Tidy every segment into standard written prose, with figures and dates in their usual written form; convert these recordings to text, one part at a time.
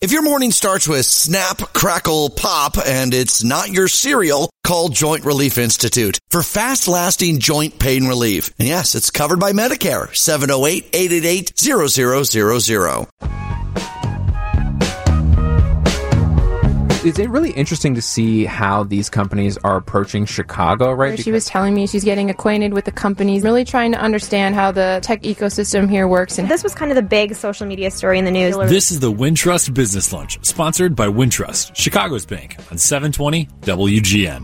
If your morning starts with snap, crackle, pop, and it's not your cereal, call Joint Relief Institute for fast-lasting joint pain relief. And yes, it's covered by Medicare. 708-888-0000. It's really interesting to see how these companies are approaching Chicago, right? She was telling me she's getting acquainted with the companies, really trying to understand how the tech ecosystem here works. And this was kind of the big social media story in the news. This is the Wintrust Business Lunch, sponsored by Wintrust, Chicago's bank, on 720 WGN.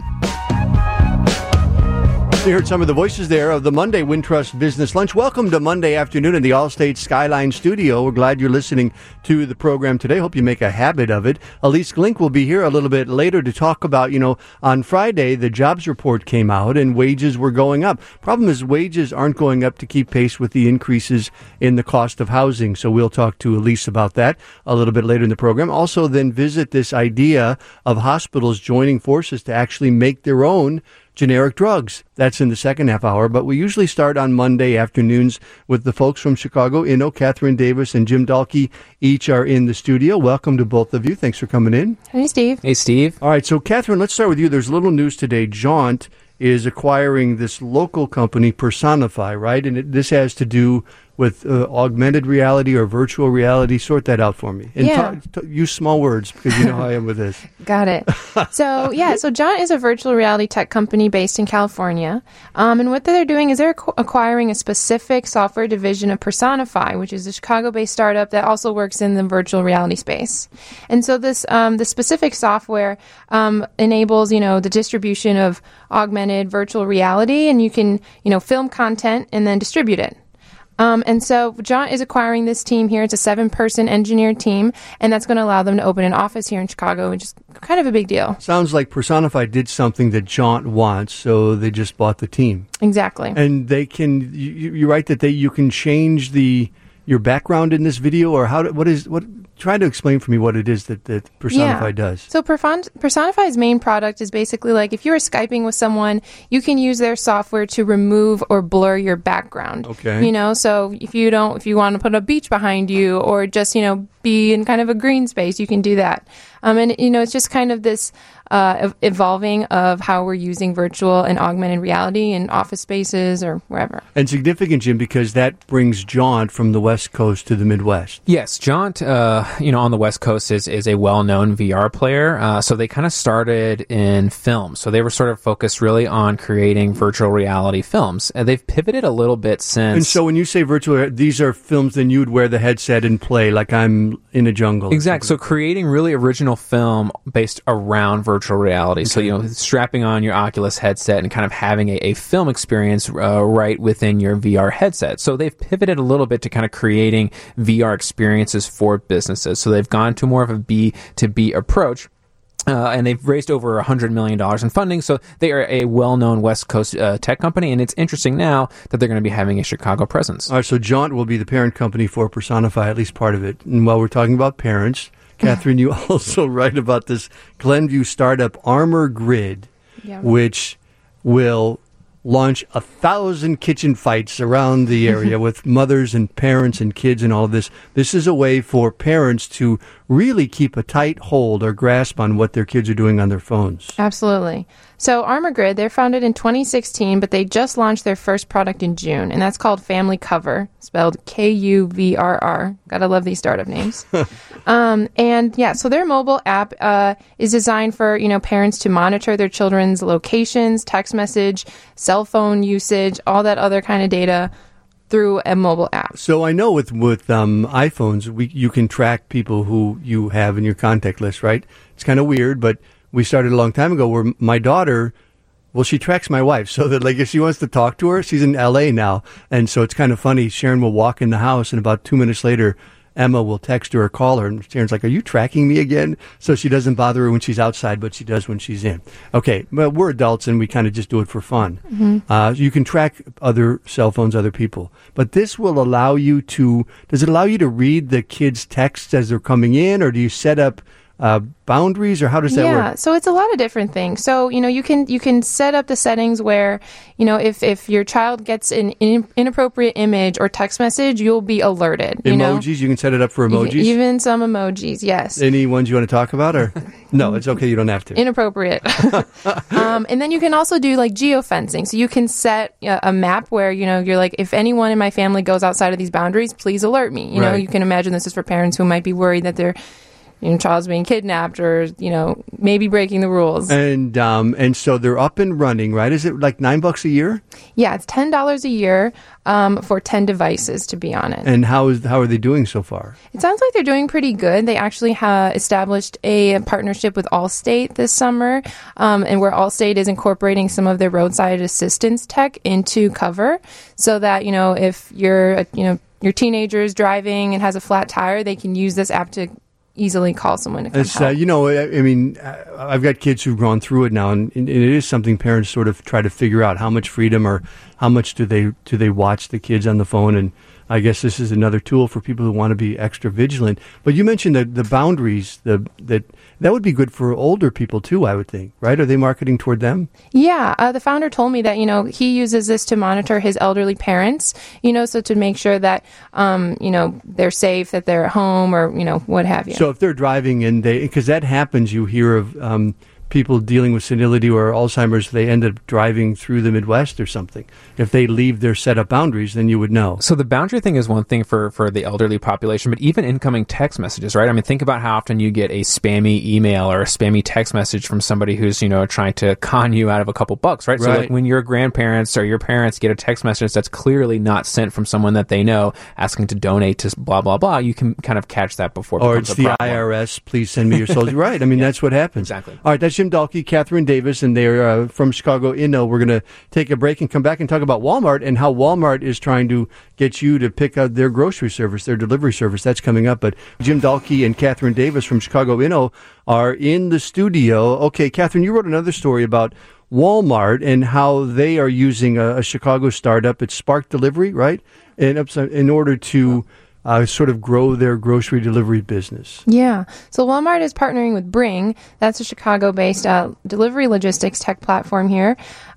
You heard some of the voices there of the Monday Wintrust Business Lunch. Welcome to Monday afternoon in the Allstate Skyline Studio. We're glad you're listening to the program today. Hope you make a habit of it. Elise Glink will be here a little bit later to talk about, on Friday, the jobs report came out and wages were going up. Problem is wages aren't going up to keep pace with the increases in the cost of housing. So we'll talk to Elise about that a little bit later in the program. Also then visit this idea of hospitals joining forces to actually make their own generic drugs. That's in the second half hour, but we usually start on Monday afternoons with the folks from Chicago. Catherine Davis and Jim Dahlke each are in the studio. Welcome to both of you. Thanks for coming in. Hey, Steve. Hey, Steve. All right, so Catherine, let's start with you. There's a little news today. Jaunt is acquiring this local company, Personify, right? And this has to do with augmented reality or virtual reality. Sort that out for me. And use small words because you know how I am with this. Got it. So Jaunt is a virtual reality tech company based in California. And what they're doing is they're acquiring a specific software division of Personify, which is a Chicago-based startup that also works in the virtual reality space. And so this the specific software enables, the distribution of augmented virtual reality, and you can, film content and then distribute it. And so Jaunt is acquiring this team here. It's a 7-person engineer team, and that's going to allow them to open an office here in Chicago, which is kind of a big deal. Sounds like Personify did something that Jaunt wants, so they just bought the team. Exactly. And they can, you write that you can change your background in this video, or try to explain for me what it is that Personify does. So Personify's main product is basically like if you were Skyping with someone, you can use their software to remove or blur your background. Okay. So if you want to put a beach behind you or just, be in kind of a green space, you can do that. And it's just kind of this evolving of how we're using virtual and augmented reality in office spaces or wherever. And significant, Jim, because that brings Jaunt from the West Coast to the Midwest. Yes, Jaunt, on the West Coast is a well-known VR player. So they kind of started in film. So they were sort of focused really on creating virtual reality films. And they've pivoted a little bit since. And so when you say virtual, these are films, then you would wear the headset and play like I'm in a jungle. Exactly. So creating really original film based around virtual reality. Okay. So, strapping on your Oculus headset and kind of having a film experience right within your VR headset. So they've pivoted a little bit to kind of creating VR experiences for businesses. So they've gone to more of a B2B approach. And they've raised over $100 million in funding, so they are a well-known West Coast tech company, and it's interesting now that they're going to be having a Chicago presence. All right, so Jaunt will be the parent company for Personify, at least part of it. And while we're talking about parents, Catherine, you also write about this Glenview startup Armor Grid, which will launch 1,000 kitchen fights around the area with mothers and parents and kids and all of this. This is a way for parents to really keep a tight hold or grasp on what their kids are doing on their phones. Absolutely. So Armor Grid, they're founded in 2016, but they just launched their first product in June, and that's called Family Cover, spelled Kuvrr. Gotta love these startup names. So their mobile app is designed for, parents to monitor their children's locations, text message, cell phone usage, all that other kind of data through a mobile app. So I know with iPhones, you can track people who you have in your contact list, right? It's kind of weird, but we started a long time ago where my daughter, she tracks my wife so that if she wants to talk to her, she's in LA now. And so it's kind of funny. Sharon will walk in the house and about 2 minutes later, Emma will text her or call her, and Sharon's like, "Are you tracking me again?" So she doesn't bother her when she's outside, but she does when she's in. Okay, but we're adults, and we kind of just do it for fun. Mm-hmm. You can track other cell phones, other people. But this will allow you to, does it allow you to read the kids' texts as they're coming in, or do you set up boundaries, or how does that work? Yeah, so it's a lot of different things. So, you can set up the settings where, if your child gets an inappropriate image or text message, you'll be alerted. Emojis, you can set it up for emojis? Even some emojis, yes. Any ones you want to talk about? Or no, it's okay, you don't have to. Inappropriate. And then you can also do like geofencing. So you can set a map where, you're like, if anyone in my family goes outside of these boundaries, please alert me. You can imagine this is for parents who might be worried that their child's being kidnapped or, maybe breaking the rules. And so they're up and running, right? Is it like $9 a year? Yeah, it's $10 a year for 10 devices to be on it. And how are they doing so far? It sounds like they're doing pretty good. They actually established a partnership with Allstate this summer, and where Allstate is incorporating some of their roadside assistance tech into Cover, so that if your teenager is driving and has a flat tire, they can use this app to easily call someone to come help. I've got kids who've gone through it now, and it is something parents sort of try to figure out, how much freedom or how much do they watch the kids on the phone. And I guess this is another tool for people who want to be extra vigilant. But you mentioned the boundaries, that would be good for older people too, I would think, right? Are they marketing toward them? Yeah. The founder told me that, he uses this to monitor his elderly parents, so to make sure that, they're safe, that they're at home or, what have you. So if they're driving and because that happens, you hear of people dealing with senility or Alzheimer's, they end up driving through the Midwest or something. If they leave their set up boundaries, then you would know. So the boundary thing is one thing for the elderly population, but even incoming text messages, right? I mean, think about how often you get a spammy email or a spammy text message from somebody who's, trying to con you out of a couple bucks, right? So like when your grandparents or your parents get a text message that's clearly not sent from someone that they know asking to donate to blah, blah, blah, you can kind of catch that before it becomes a problem. Or it's the IRS, please send me your social. Right. I mean, that's what happens. Exactly. All right, that's Jim Dahlke, Catherine Davis, and they're from Chicago Inno. We're going to take a break and come back and talk about Walmart and how Walmart is trying to get you to pick up their grocery service, their delivery service. That's coming up. But Jim Dahlke and Catherine Davis from Chicago Inno are in the studio. Okay, Catherine, you wrote another story about Walmart and how they are using a Chicago startup. It's Spark Delivery, right? In order to sort of grow their grocery delivery business. Yeah. So Walmart is partnering with Bring. That's a Chicago-based delivery logistics tech platform here.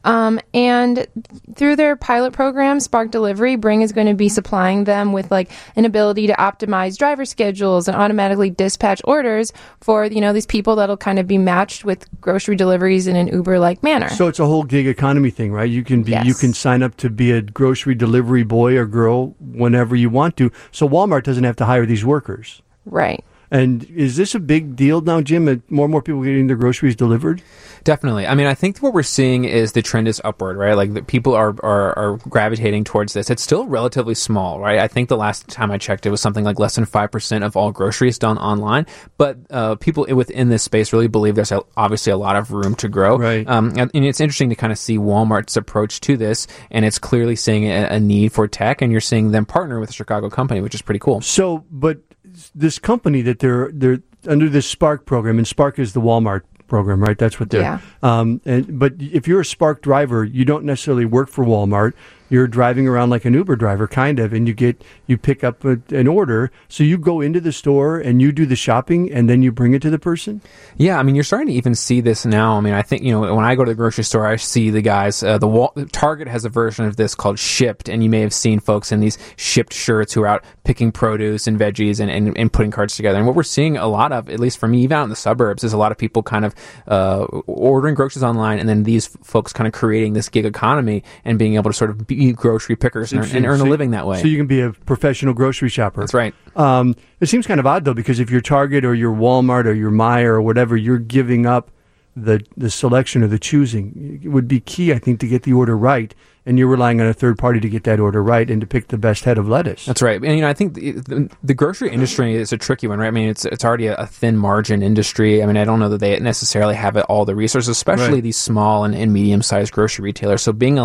And through their pilot program, Spark Delivery, Bring is going to be supplying them with like an ability to optimize driver schedules and automatically dispatch orders for, these people that'll kind of be matched with grocery deliveries in an Uber-like manner. So it's a whole gig economy thing, right? You can sign up to be a grocery delivery boy or girl whenever you want to. So Walmart doesn't have to hire these workers. Right. And is this a big deal now, Jim, that more and more people getting their groceries delivered? Definitely. I mean, I think what we're seeing is the trend is upward, right? Like the people are gravitating towards this. It's still relatively small, right? I think the last time I checked, it was something like less than 5% of all groceries done online. But people within this space really believe there's obviously a lot of room to grow. Right. And it's interesting to kind of see Walmart's approach to this, and it's clearly seeing a need for tech, and you're seeing them partner with a Chicago company, which is pretty cool. So, but this company that they're under this Spark program, and Spark is the Walmart program, right? That's what they're. Yeah. But if you're a Spark driver, you don't necessarily work for Walmart. You're driving around like an Uber driver, kind of, and you pick up an order. So you go into the store and you do the shopping, and then you bring it to the person? Yeah, I mean, you're starting to even see this now. I mean, I think, when I go to the grocery store, I see the guys, Target has a version of this called Shipped, and you may have seen folks in these Shipped shirts who are out picking produce and veggies and putting carts together. And what we're seeing a lot of, at least for me, even out in the suburbs, is a lot of people kind of ordering groceries online, and then these folks kind of creating this gig economy and being able to sort of be grocery pickers and earn a living that way. So you can be a professional grocery shopper. That's right. It seems kind of odd, though, because if you're Target or you're Walmart or you're Meijer or whatever, you're giving up the selection or the choosing. It would be key, I think, to get the order right. And you're relying on a third party to get that order right and to pick the best head of lettuce. That's right. And, I think the grocery industry is a tricky one, right? I mean, it's already a thin margin industry. I mean, I don't know that they necessarily have all the resources, especially these small and medium-sized grocery retailers. So bringing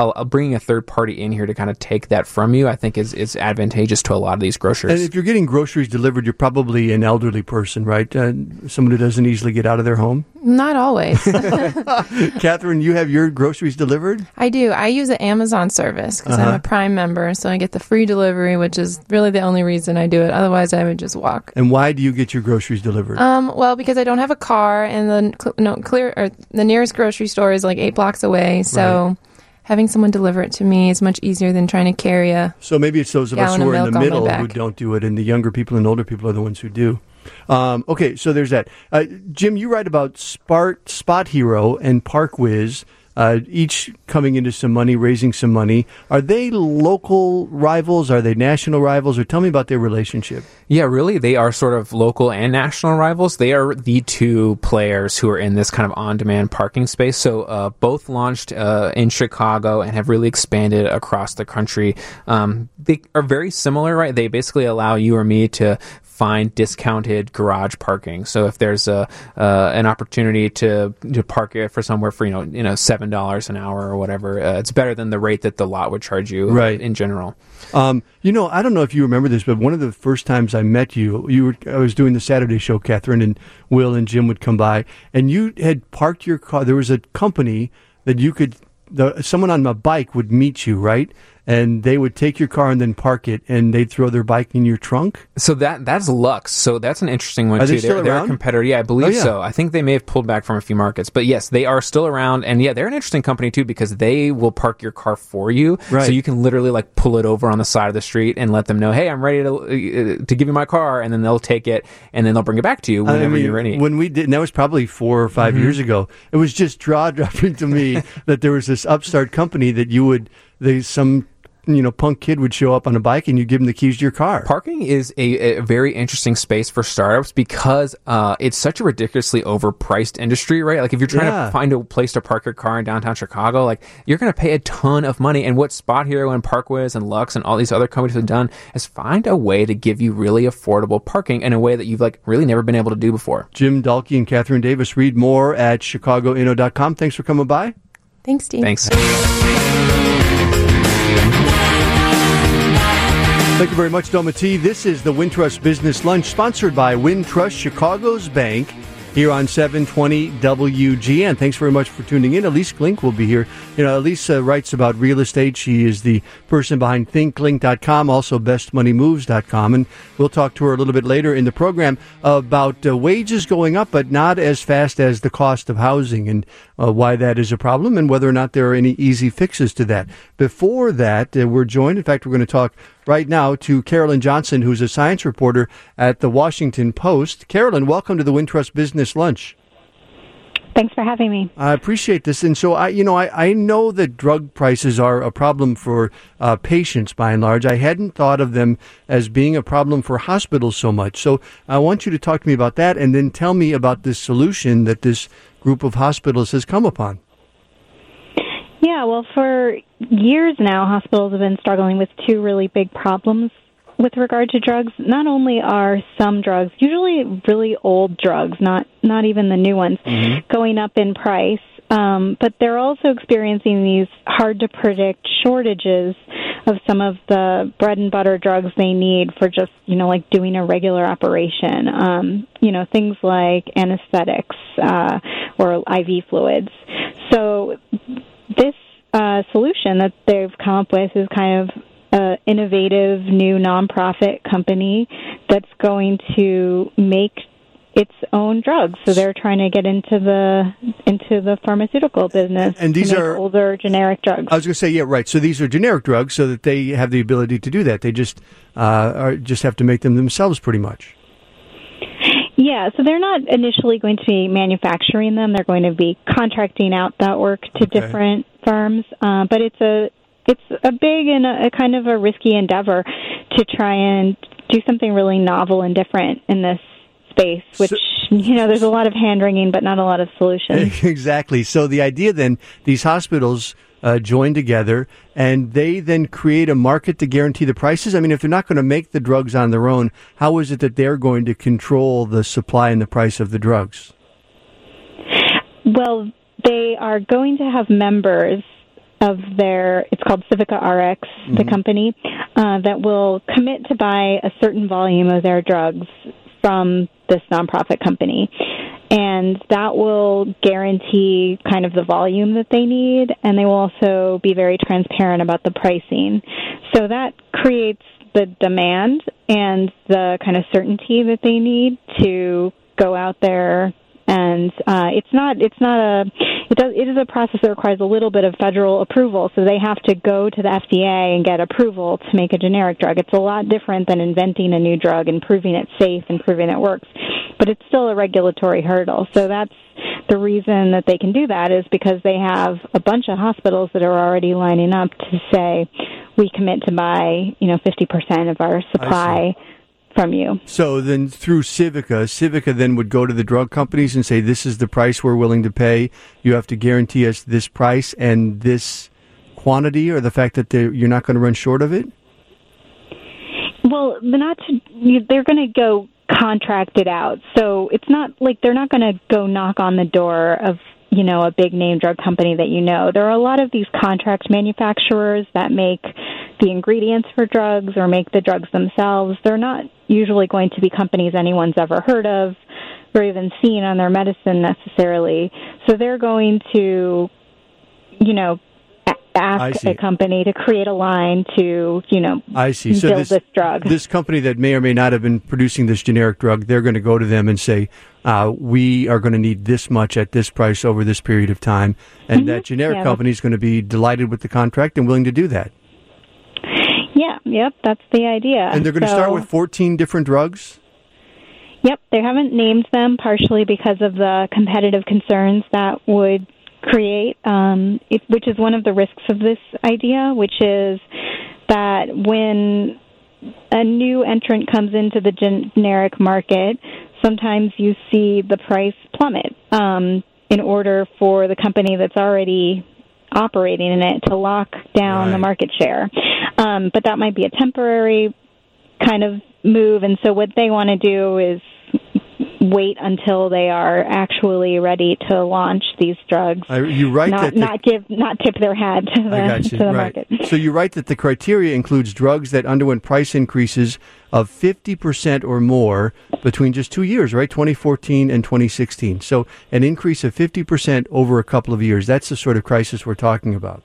a third party in here to kind of take that from you, I think is advantageous to a lot of these grocers. And if you're getting groceries delivered, you're probably an elderly person, right? Someone who doesn't easily get out of their home? Not always. Catherine, you have your groceries delivered? I do. I use use the Amazon service because I'm a Prime member, so I get the free delivery, which is really the only reason I do it. Otherwise, I would just walk. And why do you get your groceries delivered? Well, because I don't have a car, and the nearest grocery store is like 8 blocks away, so having someone deliver it to me is much easier than trying to carry a So maybe it's those of us gallon who of are in milk the on my middle back. who don't do it, and the younger people and older people are the ones who do. Okay, so there's that. Jim, you write about Spot Hero and ParkWiz, each coming into some money, raising some money. Are they local rivals? Are they national rivals? Or tell me about their relationship. Yeah, really, they are sort of local and national rivals. They are the two players who are in this kind of on-demand parking space. So both launched in Chicago and have really expanded across the country. They are very similar, right? They basically allow you or me to find discounted garage parking. So if there's an opportunity to park it for somewhere for $7 an hour or whatever, it's better than the rate that the lot would charge you in general. I don't know if you remember this, but one of the first times I met you, I was doing the Saturday show, Catherine and Will and Jim would come by, and you had parked your car. There was a company that you could, someone on a bike would meet you, right? And they would take your car and then park it, and they'd throw their bike in your trunk? So that's Lux. So that's an interesting one, Are too. they still They're around? a competitor. Yeah, I believe so. I think they may have pulled back from a few markets. But yes, they are still around. And yeah, they're an interesting company, too, because they will park your car for you. Right. So you can literally like pull it over on the side of the street and let them know, hey, I'm ready to give you my car. And then they'll take it, and then they'll bring it back to you whenever you're ready. When we did, and that was probably 4 or 5 years ago, it was just jaw-dropping to me that there was this upstart company that some punk kid would show up on a bike and you give him the keys to your car. Parking is a very interesting space for startups because it's such a ridiculously overpriced industry, right? Like if you're trying to find a place to park your car in downtown Chicago, like you're going to pay a ton of money. And what Spot Hero and ParkWiz and Lux and all these other companies have done is find a way to give you really affordable parking in a way that you've like really never been able to do before. Jim Dahlke and Catherine Davis. Read more at chicagoinno.com. Thanks for coming by. Thanks, Steve. Thanks. Thank you very much, Domati. This is the Wintrust Business Lunch, sponsored by Wintrust Chicago's Bank, here on 720 WGN. Thanks very much for tuning in. Elise Glink will be here. Elise writes about real estate. She is the person behind ThinkLink.com, also BestMoneyMoves.com. And we'll talk to her a little bit later in the program about wages going up, but not as fast as the cost of housing, and why that is a problem and whether or not there are any easy fixes to that. Before that, we're joined. In fact, we're going to talk right now to Carolyn Johnson, who's a science reporter at the Washington Post. Carolyn, welcome to the Wintrust Business Lunch. Thanks for having me. I appreciate this. And so I know that drug prices are a problem for patients by and large. I hadn't thought of them as being a problem for hospitals so much. So I want you to talk to me about that and then tell me about this solution that this group of hospitals has come upon. Yeah, well, for years now, hospitals have been struggling with two really big problems with regard to drugs. Not only are some drugs, usually really old drugs, not even the new ones, going up in price, but they're also experiencing these hard-to-predict shortages of some of the bread and butter drugs they need for just, like doing a regular operation, things like anesthetics or IV fluids. So this solution that they've come up with is kind of an innovative new nonprofit company that's going to make its own drugs. So they're trying to get into the pharmaceutical business, and these are older generic drugs. I was going to say, yeah, right. So these are generic drugs, so that they have the ability to do that. They just have to make them themselves, pretty much. Yeah, so they're not initially going to be manufacturing them. They're going to be contracting out that work to different firms. But it's a big and a kind of a risky endeavor to try and do something really novel and different in this space, which, there's a lot of hand-wringing, but not a lot of solutions. Exactly. So the idea then, these hospitals join together, and they then create a market to guarantee the prices? I mean, if they're not going to make the drugs on their own, how is it that they're going to control the supply and the price of the drugs? Well, they are going to have members of it's called Civica RX, the company, that will commit to buy a certain volume of their drugs from this nonprofit company. And that will guarantee kind of the volume that they need, and they will also be very transparent about the pricing. So that creates the demand and the kind of certainty that they need to go out there. And it is a process that requires a little bit of federal approval, so they have to go to the FDA and get approval to make a generic drug. It's a lot different than inventing a new drug and proving it's safe and proving it works, but it's still a regulatory hurdle. So that's the reason that they can do that, is because they have a bunch of hospitals that are already lining up to say, we commit to buy 50% of our supply from you. So then through Civica then would go to the drug companies and say, this is the price we're willing to pay. You have to guarantee us this price and this quantity, or the fact that you're not going to run short of it? Well, they're going to go contract it out. So it's not like they're not going to go knock on the door of a big name drug company that There are a lot of these contract manufacturers that make the ingredients for drugs or make the drugs themselves. They're not usually going to be companies anyone's ever heard of or even seen on their medicine necessarily. So they're going to, ask a company to create a line to, I see. So build this drug. This company that may or may not have been producing this generic drug, they're going to go to them and say, we are going to need this much at this price over this period of time. And that generic company is going to be delighted with the contract and willing to do that. Yep, that's the idea. And they're going to start with 14 different drugs? Yep, they haven't named them, partially because of the competitive concerns that would create, which is one of the risks of this idea, which is that when a new entrant comes into the generic market, sometimes you see the price plummet in order for the company that's already operating in it to lock down the market share. But that might be a temporary kind of move, and so what they want to do is wait until they are actually ready to launch these drugs. You're right, not tip their hat to the market. So you're right that the criteria includes drugs that underwent price increases of 50% or more between just 2 years, right? 2014 and 2016. So an increase of 50% over a couple of years. That's the sort of crisis we're talking about.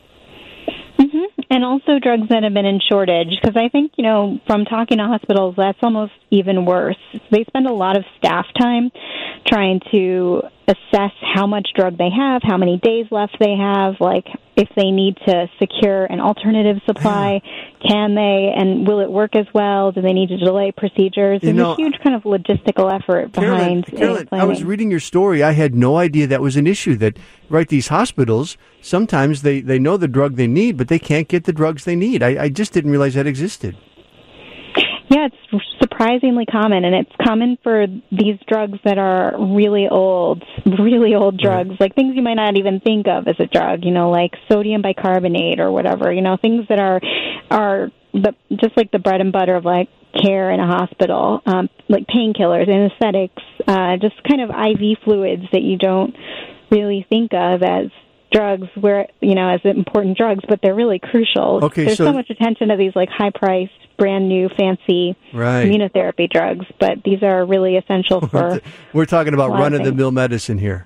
And also drugs that have been in shortage, because I think, from talking to hospitals, that's almost even worse. They spend a lot of staff time trying to assess how much drug they have, how many days left they have, like if they need to secure an alternative supply, can they, and will it work as well? Do they need to delay procedures? There's a huge kind of logistical effort behind Carolyn, I was reading your story. I had no idea that was an issue, that, these hospitals, sometimes they know the drug they need, but they can't get the drugs they need. I just didn't realize that existed. Yeah, it's surprisingly common, and it's common for these drugs that are really old drugs, like things you might not even think of as a drug, like sodium bicarbonate or whatever, things that are just like the bread and butter of like care in a hospital, like painkillers, anesthetics, just kind of IV fluids that you don't really think of as drugs, where as important drugs, but they're really crucial. Okay, there's so much attention to these like high-priced, brand new, fancy immunotherapy drugs, but these are really essential for. We're talking about run-of-the-mill medicine here.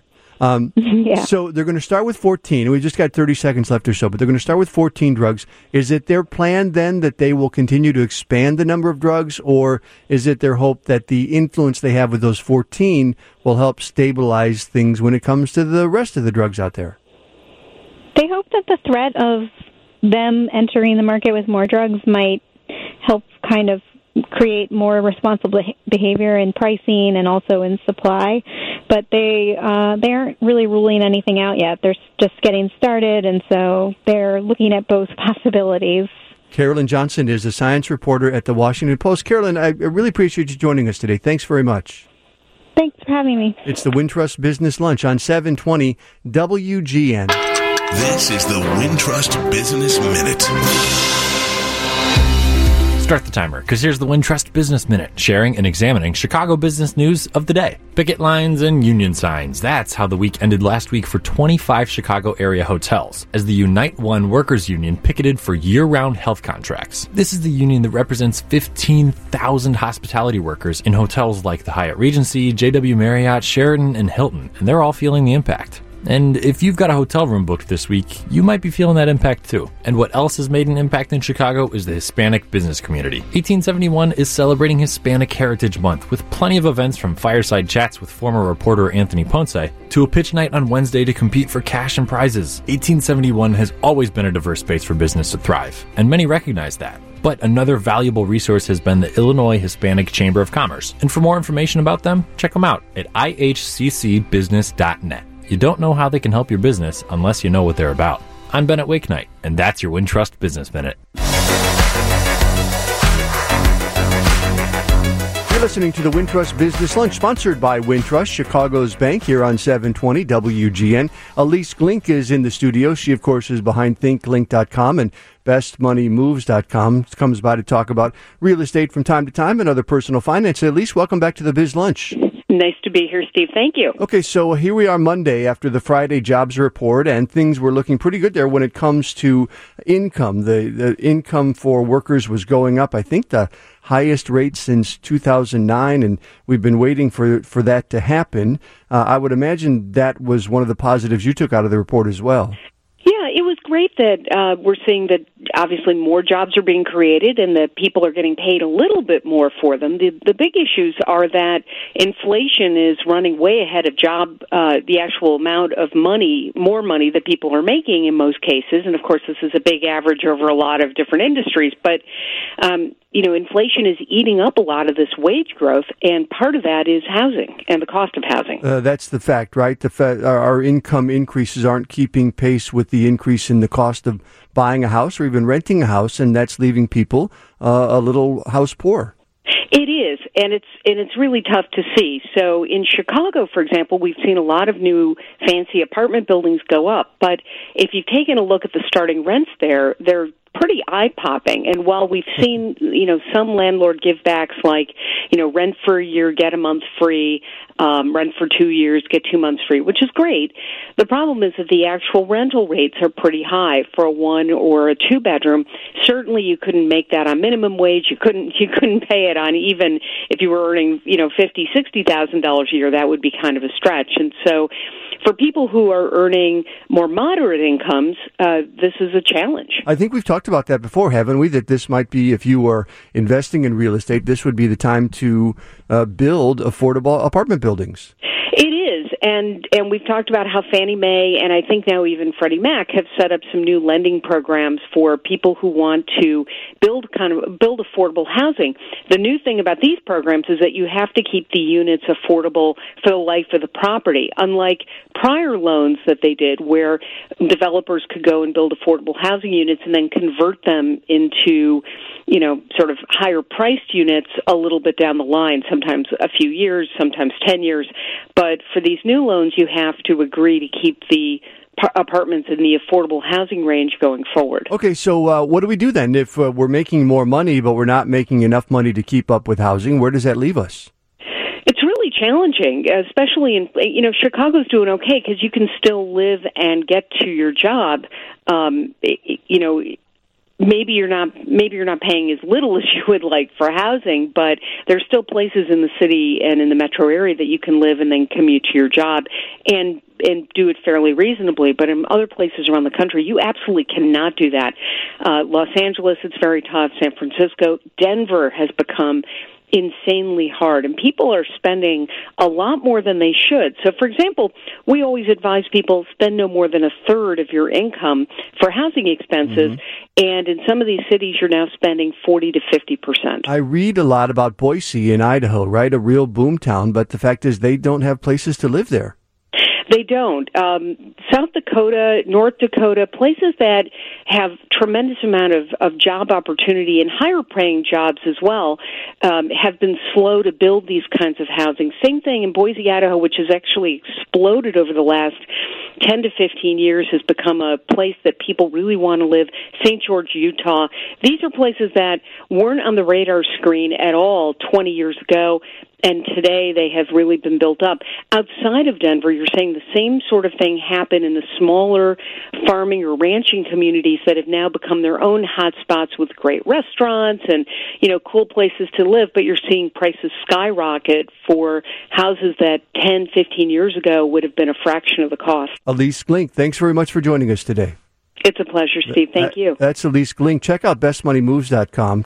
So they're going to start with 14. We just got 30 seconds left or so, but they're going to start with 14 drugs. Is it their plan then that they will continue to expand the number of drugs, or is it their hope that the influence they have with those 14 will help stabilize things when it comes to the rest of the drugs out there? They hope that the threat of them entering the market with more drugs might help kind of create more responsible behavior in pricing and also in supply. But they aren't really ruling anything out yet. They're just getting started, and so they're looking at both possibilities. Carolyn Johnson is a science reporter at the Washington Post. Carolyn, I really appreciate you joining us today. Thanks very much. Thanks for having me. It's the Wintrust Business Lunch on 720 WGN. This is the Wintrust Business Minute. Start the timer, because here's the Wintrust Business Minute, sharing and examining Chicago business news of the day. Picket lines and union signs. That's how the week ended last week for 25 Chicago area hotels, as the Unite One Workers Union picketed for year-round health contracts. This is the union that represents 15,000 hospitality workers in hotels like the Hyatt Regency, JW Marriott, Sheraton, and Hilton, and they're all feeling the impact. And if you've got a hotel room booked this week, you might be feeling that impact too. And what else has made an impact in Chicago is the Hispanic business community. 1871 is celebrating Hispanic Heritage Month with plenty of events from fireside chats with former reporter Anthony Ponce to a pitch night on Wednesday to compete for cash and prizes. 1871 has always been a diverse space for business to thrive, and many recognize that. But another valuable resource has been the Illinois Hispanic Chamber of Commerce. And for more information about them, check them out at ihccbusiness.net. You don't know how they can help your business unless you know what they're about. I'm Bennett Wakenight, and that's your Wintrust Business Minute. You're listening to the Wintrust Business Lunch, sponsored by Wintrust, Chicago's bank, here on 720 WGN. Elise Glink is in the studio. She, of course, is behind ThinkLink.com and BestMoneyMoves.com. Comes by to talk about real estate from time to time and other personal finance. Elise, welcome back to the Biz Lunch. Nice to be here, Steve. Thank you. Okay, so here we are Monday after the Friday jobs report, and things were looking pretty good there when it comes to income. The income for workers was going up, I think, the highest rate since 2009, and we've been waiting for that to happen. I would imagine that was one of the positives you took out of the report as well. Yeah, it was great that we're seeing that obviously more jobs are being created and that people are getting paid a little bit more for them. The big issues are that inflation is running way ahead of the actual amount of money, more money that people are making in most cases. And of course, this is a big average over a lot of different industries. But inflation is eating up a lot of this wage growth, and part of that is housing and the cost of housing. That's the fact, right? Our income increases aren't keeping pace with the increase in the cost of buying a house or even renting a house, and that's leaving people a little house poor. It is, and it's really tough to see. So in Chicago, for example, we've seen a lot of new fancy apartment buildings go up, but if you've taken a look at the starting rents there, they're pretty eye-popping. And while we've seen, some landlord give-backs like, rent for a year, get a month free, rent for 2 years, get 2 months free, which is great. The problem is that the actual rental rates are pretty high for a 1 or a 2 bedroom. Certainly you couldn't make that on minimum wage. You couldn't pay it on even if you were earning, $50,000-$60,000 a year. That would be kind of a stretch. And so for people who are earning more moderate incomes, this is a challenge. I think we've talked about that before, haven't we? That this might be, if you were investing in real estate, this would be the time to build affordable apartment buildings. It is, and we've talked about how Fannie Mae and I think now even Freddie Mac have set up some new lending programs for people who want to build affordable housing. The new thing about these programs is that you have to keep the units affordable for the life of the property, unlike prior loans that they did where developers could go and build affordable housing units and then convert them into, sort of higher priced units a little bit down the line, sometimes a few years, sometimes 10 years. But for these new loans, you have to agree to keep the apartments in the affordable housing range going forward. Okay, so what do we do then if we're making more money but we're not making enough money to keep up with housing? Where does that leave us? It's really challenging, especially in, Chicago's doing okay because you can still live and get to your job. Maybe you're not paying as little as you would like for housing, but there's still places in the city and in the metro area that you can live and then commute to your job and do it fairly reasonably. But in other places around the country, you absolutely cannot do that. Los Angeles, it's very tough. San Francisco, Denver has become insanely hard, and people are spending a lot more than they should. So, for example, we always advise people spend no more than a third of your income for housing expenses, and in some of these cities, you're now spending 40 to 50%. I read a lot about Boise in Idaho, right? A real boom town, but the fact is they don't have places to live there. They don't. South Dakota, North Dakota, places that have tremendous amount of job opportunity and higher paying jobs as well, have been slow to build these kinds of housing. Same thing in Boise, Idaho, which has actually exploded over the last 10 to 15 years has become a place that people really want to live. St. George, Utah. These are places that weren't on the radar screen at all 20 years ago, and today they have really been built up. Outside of Denver, you're saying the same sort of thing happened in the smaller farming or ranching communities that have now become their own hotspots with great restaurants and, cool places to live, but you're seeing prices skyrocket for houses that 10, 15 years ago would have been a fraction of the cost. Elise Glink, thanks very much for joining us today. It's a pleasure, Steve. Thank you. That's Elise Glink. Check out bestmoneymoves.com.